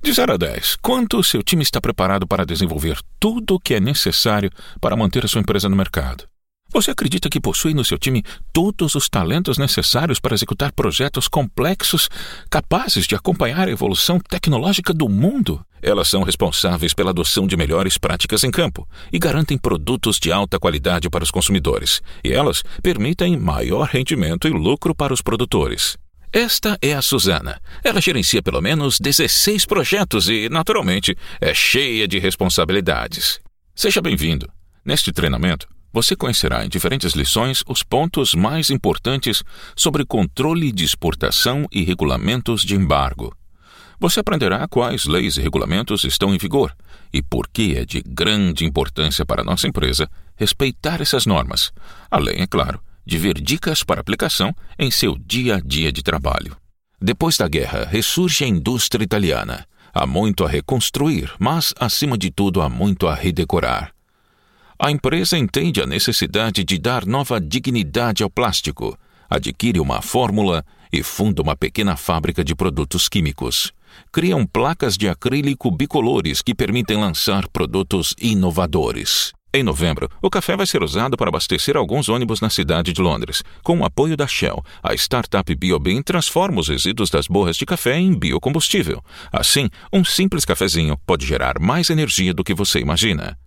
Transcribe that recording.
De 0 a 10, quanto o seu time está preparado para desenvolver tudo o que é necessário para manter a sua empresa no mercado? Você acredita que possui no seu time todos os talentos necessários para executar projetos complexos, capazes de acompanhar a evolução tecnológica do mundo? Elas são responsáveis pela adoção de melhores práticas em campo e garantem produtos de alta qualidade para os consumidores. E elas permitem maior rendimento e lucro para os produtores. Esta é a Susana. Ela gerencia pelo menos 16 projetos e, naturalmente, é cheia de responsabilidades. Seja bem-vindo. Neste treinamento, você conhecerá em diferentes lições os pontos mais importantes sobre controle de exportação e regulamentos de embargo. Você aprenderá quais leis e regulamentos estão em vigor e por que é de grande importância para a nossa empresa respeitar essas normas, além, é claro, de ver dicas para aplicação em seu dia a dia de trabalho. Depois da guerra, ressurge a indústria italiana. Há muito a reconstruir, mas, acima de tudo, há muito a redecorar. A empresa entende a necessidade de dar nova dignidade ao plástico, adquire uma fórmula e funda uma pequena fábrica de produtos químicos. Criam placas de acrílico bicolores que permitem lançar produtos inovadores. Em novembro, o café vai ser usado para abastecer alguns ônibus na cidade de Londres. Com o apoio da Shell, a startup BioBean transforma os resíduos das borras de café em biocombustível. Assim, um simples cafezinho pode gerar mais energia do que você imagina.